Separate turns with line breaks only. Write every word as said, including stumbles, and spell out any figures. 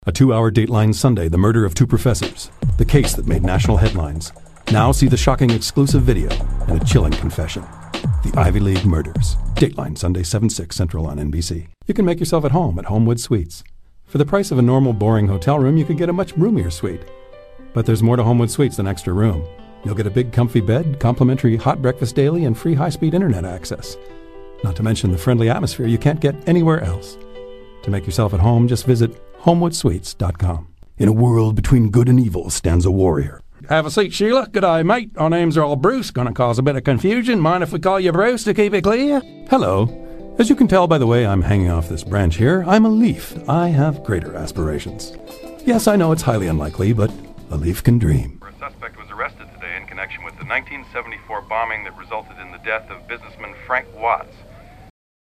A two-hour Dateline Sunday, the murder of two professors. The case that made national headlines. Now see the shocking exclusive video and a chilling confession. The Ivy League murders. Dateline Sunday, seven six Central on N B C. You can make yourself at home at Homewood Suites. For the price of a normal, boring hotel room, you can get a much roomier suite. But there's more to Homewood Suites than extra room. You'll get a big, comfy bed, complimentary hot breakfast daily, and free high-speed internet access. Not to mention the friendly atmosphere you can't get anywhere else. To make yourself at home, just visit homewood suites dot com. In a world between good and evil stands a warrior.
Have a seat, Sheila. Good day, mate. Our name's Earl Bruce. Gonna cause a bit of confusion. Mind if we call you Bruce to keep it clear?
Hello. As you can tell by the way I'm hanging off this branch here, I'm a leaf. I have greater aspirations. Yes, I know it's highly unlikely, but a leaf can dream.
A suspect was arrested today in connection with the nineteen seventy-four bombing that resulted in the death of businessman Frank Watts.